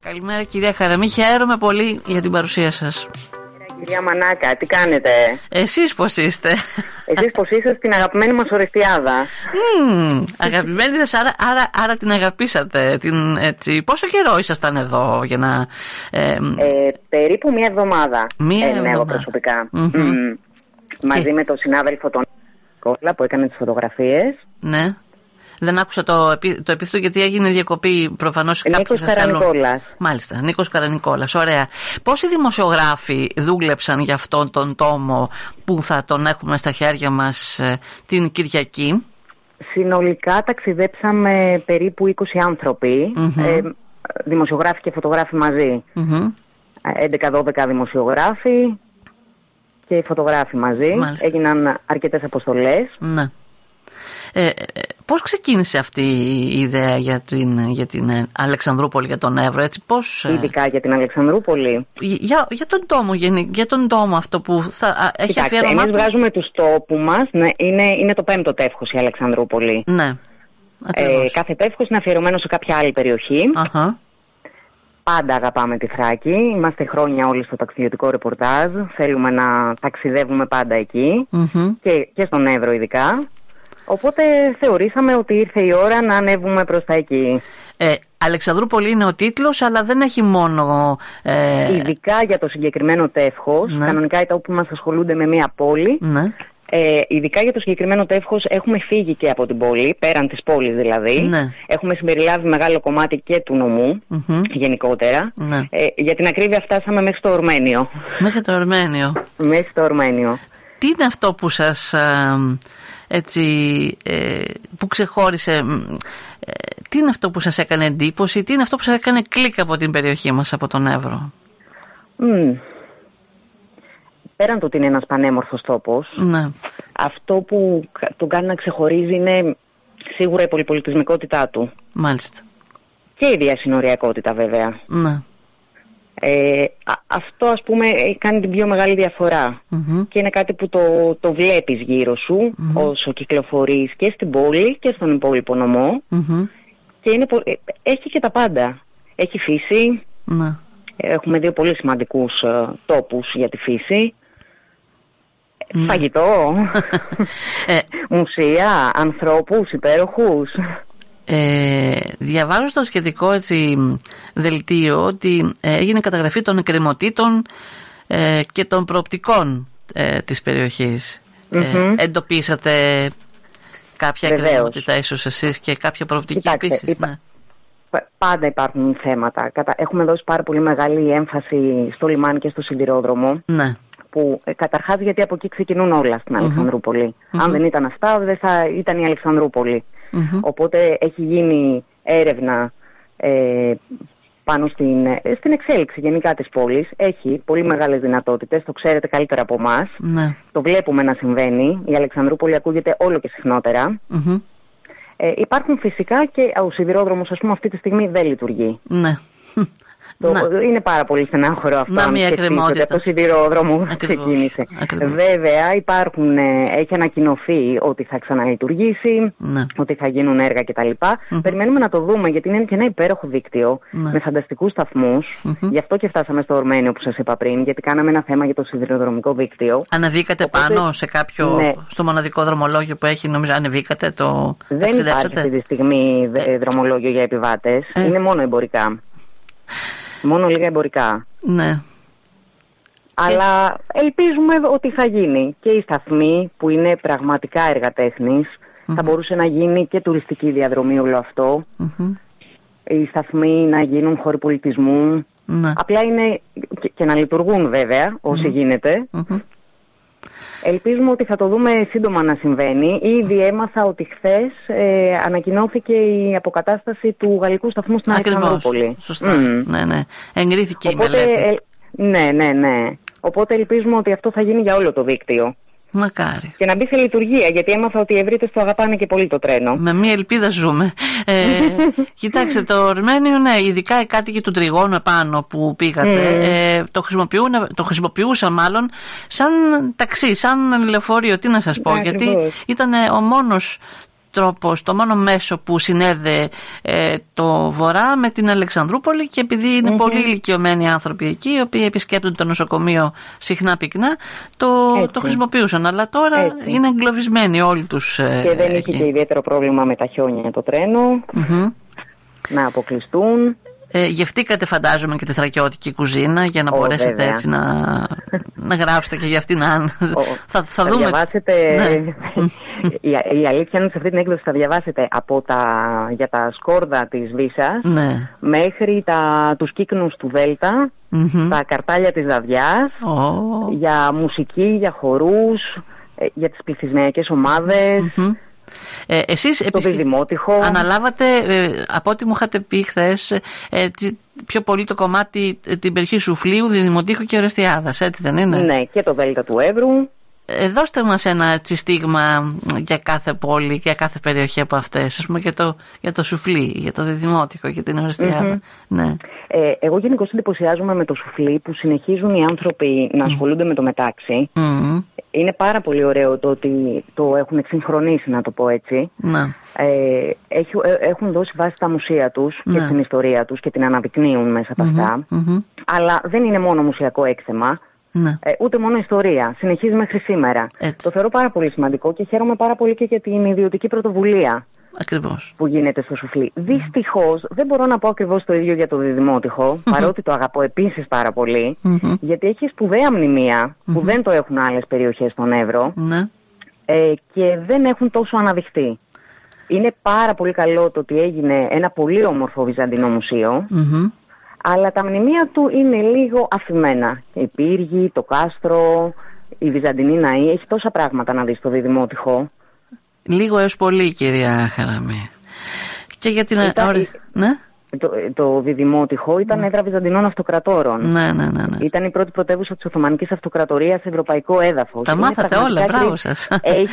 Καλημέρα κυρία Χαραμή, χαίρομαι πολύ για την παρουσία σας. Κυρία Μανάκα, τι κάνετε? Εσείς πώς είστε? Εσείς πώς είστε στην αγαπημένη μας Ορεστιάδα? Αγαπημένη σας, άρα την αγαπήσατε. Πόσο καιρό ήσασταν εδώ για να... Περίπου μία εβδομάδα. Εγώ προσωπικά. Μαζί με τον συνάδελφο τον Κόλλα που έκανε τις φωτογραφίες. Ναι. Δεν άκουσα το επίθετο γιατί έγινε διακοπή προφανώς. Νίκος Καρανικόλας. Μάλιστα, Νίκος Καρανικόλας. Ωραία. Πόσοι δημοσιογράφοι δούλεψαν για αυτόν τον τόμο που θα τον έχουμε στα χέρια μας την Κυριακή? Συνολικά ταξιδέψαμε περίπου 20 άνθρωποι, δημοσιογράφοι και φωτογράφοι μαζί. 11-12 δημοσιογράφοι και φωτογράφοι μαζί. Μάλιστα. Έγιναν αρκετές αποστολές. Ναι. Πώς ξεκίνησε αυτή η ιδέα για την Αλεξανδρούπολη, για τον Εύρο, έτσι, πώς... Ειδικά για την Αλεξανδρούπολη. Για τον τόμο αυτό που θα έχει αφιέρωμα. Εμείς βγάζουμε τους τόπους μας, ναι, είναι το 5ο τεύχος η Αλεξανδρούπολη. Ναι, κάθε τεύχος είναι αφιερωμένο σε κάποια άλλη περιοχή. Πάντα αγαπάμε τη Θράκη, είμαστε χρόνια όλοι στο ταξιδιωτικό ρεπορτάζ, θέλουμε να ταξιδεύουμε πάντα εκεί και στον Εύρο ειδικά. Οπότε θεωρήσαμε ότι ήρθε η ώρα να ανέβουμε προς τα εκεί. Αλεξανδρούπολη είναι ο τίτλος, αλλά δεν έχει μόνο... Ειδικά για το συγκεκριμένο τεύχος, ναι. Κανονικά οι τόποι μας ασχολούνται με μια πόλη. Ναι. Ειδικά για το συγκεκριμένο τεύχος έχουμε φύγει και από την πόλη, πέραν της πόλης δηλαδή. Ναι. Έχουμε συμπεριλάβει μεγάλο κομμάτι και του νομού, γενικότερα. Ναι. Για την ακρίβεια φτάσαμε μέχρι το Ορμένιο. Μέχρι το Ορμένιο. Μέχρι το Ορμένιο. Τι είναι αυτό που σας... που ξεχώρισε, τι είναι αυτό που σας έκανε εντύπωση, τι είναι αυτό που σας έκανε κλικ από την περιοχή μας, από τον Εύρο? Πέραν του ότι είναι ένας πανέμορφος τόπος, ναι. Αυτό που τον κάνει να ξεχωρίζει είναι σίγουρα η πολυπολιτισμικότητά του. Μάλιστα. Και η διασυνοριακότητα βέβαια. Ναι. Αυτό ας πούμε κάνει την πιο μεγάλη διαφορά και είναι κάτι που το βλέπεις γύρω σου όσο κυκλοφορείς και στην πόλη και στον υπόλοιπο νομό και έχει και τα πάντα. Έχει φύση, έχουμε δύο πολύ σημαντικούς τόπους για τη φύση, φαγητό, μουσεία, ανθρώπους υπέροχους. Διαβάζω στο σχετικό δελτίο ότι έγινε καταγραφή των εκκρεμωτήτων και των προοπτικών της περιοχής. Εντοπίσατε κάποια εκκρεμότητα ίσως εσείς και κάποια προοπτική? Επίσης? Πάντα υπάρχουν θέματα. Έχουμε δώσει πάρα πολύ μεγάλη έμφαση στο λιμάνι και στο σιδηρόδρομο. Ναι. Που καταρχάς γιατί από εκεί ξεκινούν όλα στην Αλεξανδρούπολη. Αν δεν ήταν αυτά δεν θα ήταν η Αλεξανδρούπολη. Οπότε έχει γίνει έρευνα πάνω στην εξέλιξη γενικά της πόλης. Έχει πολύ μεγάλες δυνατότητες, το ξέρετε καλύτερα από εμάς. Ναι. Το βλέπουμε να συμβαίνει. Η Αλεξανδρούπολη ακούγεται όλο και συχνότερα. Υπάρχουν φυσικά και ο σιδηρόδρομος, ας πούμε, αυτή τη στιγμή δεν λειτουργεί. Ναι. Είναι πάρα πολύ στενάχωρο αυτό. Να μια εκκρεμότητα. Το σιδηρόδρομο ξεκίνησε. Βέβαια έχει ανακοινωθεί ότι θα ξαναλειτουργήσει, ότι θα γίνουν έργα κτλ. Περιμένουμε να το δούμε γιατί είναι και ένα υπέροχο δίκτυο με φανταστικούς σταθμούς. Γι' αυτό και φτάσαμε στο Ορμένιο που σας είπα πριν, γιατί κάναμε ένα θέμα για το σιδηροδρομικό δίκτυο. Ανεβήκατε πάνω σε κάποιο, στο μοναδικό δρομολόγιο που έχει, νομίζω, ανεβήκατε το... Δεν υπάρχει αυτή τη στιγμή δρομολόγιο για επιβάτες, είναι μόνο εμπορικά. Μόνο λίγα εμπορικά. Ναι. Αλλά ελπίζουμε ότι θα γίνει. Και η σταθμή που είναι πραγματικά έργα τέχνης, θα μπορούσε να γίνει και τουριστική διαδρομή όλο αυτό. Οι σταθμοί να γίνουν χώροι πολιτισμού. Απλά είναι και να λειτουργούν βέβαια όσοι γίνεται. Ελπίζουμε ότι θα το δούμε σύντομα να συμβαίνει. Ήδη έμαθα ότι χθες ανακοινώθηκε η αποκατάσταση του γαλλικού σταθμού στην Αλεξανδρούπολη. Σωστά. Ναι. Εγκρίθηκε η μελέτη. Ναι. Οπότε ελπίζουμε ότι αυτό θα γίνει για όλο το δίκτυο. Μακάρι. Και να μπει σε λειτουργία, γιατί έμαθα ότι οι ευρύτες το αγαπάνε και πολύ το τρένο. Με μια ελπίδα ζούμε. Κοιτάξτε, το Ορμένιο, ναι, ειδικά οι κάτοικοι του Τριγώνου επάνω που πήγατε, το χρησιμοποιούσαν μάλλον σαν ταξί, σαν λεωφορείο. Τι να σας πω, γιατί ήταν ο μόνος τρόπος, το μόνο μέσο που συνέδε το Βορρά με την Αλεξανδρούπολη, και επειδή είναι πολύ ηλικιωμένοι άνθρωποι εκεί, οι οποίοι επισκέπτονται το νοσοκομείο συχνά πυκνά, το χρησιμοποιούσαν. Αλλά τώρα είναι εγκλωβισμένοι όλοι τους. Και δεν είχε και ιδιαίτερο πρόβλημα με τα χιόνια το τρένο, να αποκλειστούν. Γευτήκατε, φαντάζομαι, και τη θρακιώτικη κουζίνα για να μπορέσετε έτσι να γράψετε και για αυτήν. Θα δούμε. Διαβάσετε, η αλήθεια είναι ότι σε αυτή την έκδοση θα διαβάσετε για τα σκόρδα της Βύσσας, μέχρι τους κύκνους του Δέλτα, τα καρτάλια της Δαδιάς, για μουσική, για χορούς, για τις πληθυσμιακές ομάδες. Εσείς αναλάβατε, από ό,τι μου είχατε πει χθες, πιο πολύ το κομμάτι, την περιοχή Σουφλίου, Διδημοτήχου και Ορεστιάδας, έτσι δεν είναι? Ναι, και το Δέλτα του Εύρου. Δώστε μας ένα στίγμα για κάθε πόλη και για κάθε περιοχή από αυτές, ας πούμε για το Σουφλί, για το Διδημότυχο και την Ορεστιάδα. Ναι. Εγώ γενικώς εντυπωσιάζομαι με το Σουφλί που συνεχίζουν οι άνθρωποι να ασχολούνται με το μετάξι. Είναι πάρα πολύ ωραίο το ότι το έχουν εξυγχρονίσει, να το πω έτσι. Έχουν δώσει βάση στα μουσεία τους και στην ιστορία τους και την αναδεικνύουν μέσα από αυτά. Αλλά δεν είναι μόνο μουσιακό έκθεμα. Ούτε μόνο ιστορία. Συνεχίζει μέχρι σήμερα. Το θεωρώ πάρα πολύ σημαντικό και χαίρομαι πάρα πολύ και για την ιδιωτική πρωτοβουλία που γίνεται στο Σουφλί. Δυστυχώς δεν μπορώ να πω ακριβώς το ίδιο για το Διδημότυχο, παρότι το αγαπώ επίσης πάρα πολύ, γιατί έχει σπουδαία μνημεία που δεν το έχουν άλλες περιοχές στον Εύρο και δεν έχουν τόσο αναδειχθεί. Είναι πάρα πολύ καλό το ότι έγινε ένα πολύ όμορφο βυζαντινό μουσείο. Αλλά τα μνημεία του είναι λίγο αφημένα. Η πύργη, το κάστρο, η Βυζαντινή Ναή, έχει τόσα πράγματα να δει στο Διδημότυχο. Λίγο έως πολύ, κυρία Χαραμή. Και για την... Το Διδημότυχο ήταν έδρα Βυζαντινών Αυτοκρατόρων. Ναι. Ήταν η πρώτη πρωτεύουσα της Οθωμανικής Αυτοκρατορίας σε ευρωπαϊκό έδαφος. Τα μάθατε όλα, μπράβο σας.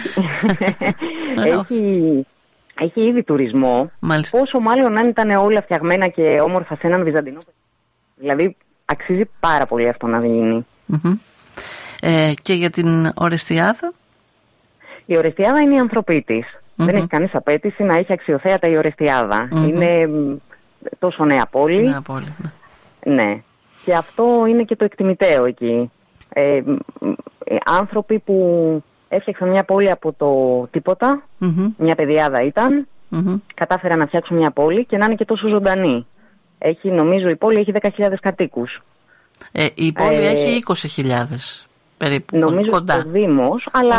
Έχει ήδη τουρισμό. Μάλιστα. Πόσο μάλλον αν ήταν όλα φτιαγμένα και όμορφα σε έναν Βυζαντινό. Δηλαδή αξίζει πάρα πολύ αυτό να γίνει. Και για την Ορεστιάδα? Η Ορεστιάδα είναι η ανθρωπή της. Δεν έχει κανείς απέτηση να έχει αξιοθέατα η Ορεστιάδα. Είναι τόσο νέα πόλη. Ναι. Και αυτό είναι και το εκτιμητέο εκεί. Άνθρωποι που έφτιαξαν μια πόλη από το τίποτα, μια παιδιάδα ήταν, κατάφεραν να φτιάξουν μια πόλη και να είναι και τόσο ζωντανή. Νομίζω η πόλη έχει 10.000 κατοίκους. Η πόλη έχει 20.000 περίπου. Νομίζω κοντά. Ο Δήμος, αλλά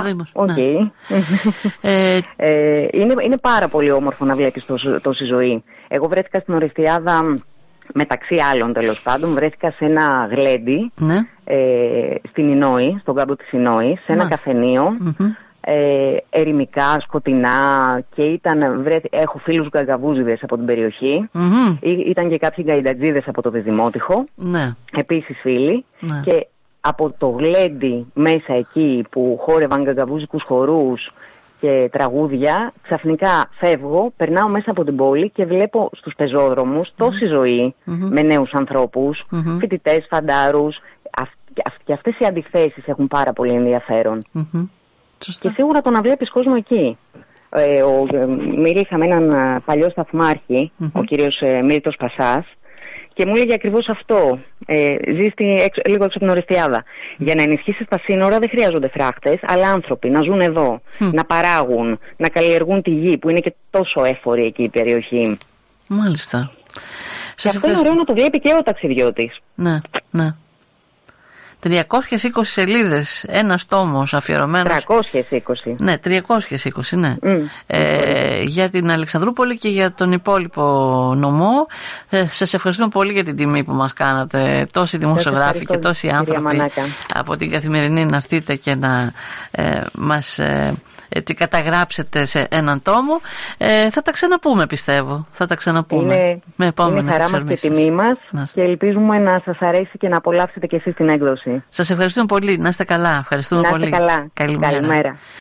είναι πάρα πολύ όμορφο να βλέπεις τόση ζωή. Εγώ βρέθηκα στην Ορεστιάδα, μεταξύ άλλων τέλος πάντων, βρέθηκα σε ένα γλέντι στην Ινόη, στον κάμπο της Ινόης, σε ένα καφενείο, ερημικά, σκοτεινά, και έχω φίλους γκαγκαβούζιδες από την περιοχή, ήταν και κάποιοι γκαϊντατζίδες από το Διδημότυχο, επίσης φίλοι, και από το γλέντι μέσα εκεί που χόρευαν γκαγκαβούζικους χορούς και τραγούδια, ξαφνικά φεύγω, περνάω μέσα από την πόλη και βλέπω στους πεζόδρομους τόση ζωή με νέους ανθρώπους, φοιτητές, φαντάρους, και αυτές οι αντιθέσεις έχουν πάρα πολύ ενδιαφέρον. Και σίγουρα το να βλέπεις κόσμο εκεί. Μίλησα με έναν παλιό σταθμάρχη, ο κύριος Μύρτος Πασάς, και μου έλεγε ακριβώς αυτό. Ζει λίγο έξω από την Ορεστιάδα. Για να ενισχύσεις τα σύνορα δεν χρειάζονται φράχτες, αλλά άνθρωποι να ζουν εδώ, να παράγουν, να καλλιεργούν τη γη, που είναι και τόσο έφορη εκεί η περιοχή. Μάλιστα. Και αυτό είναι ωραίο να το βλέπει και ο ταξιδιώτης. Ναι. 320 σελίδες, ένας τόμος αφιερωμένος. 320. Ναι, 320, ναι. Για την Αλεξανδρούπολη και για τον υπόλοιπο νομό. Σας ευχαριστούμε πολύ για την τιμή που μας κάνατε, τόσοι δημοσιογράφοι και τόσοι άνθρωποι από την Καθημερινή, να έρθετε και να μας καταγράψετε σε έναν τόμο. Θα τα ξαναπούμε, πιστεύω. Θα τα ξαναπούμε. Είναι χαρά μας και τιμή μας, και ελπίζουμε να σας αρέσει και να απολαύσετε και εσείς την έκδοση. Σας ευχαριστούμε πολύ. Να είστε καλά. Ευχαριστούμε πολύ. Καλημέρα.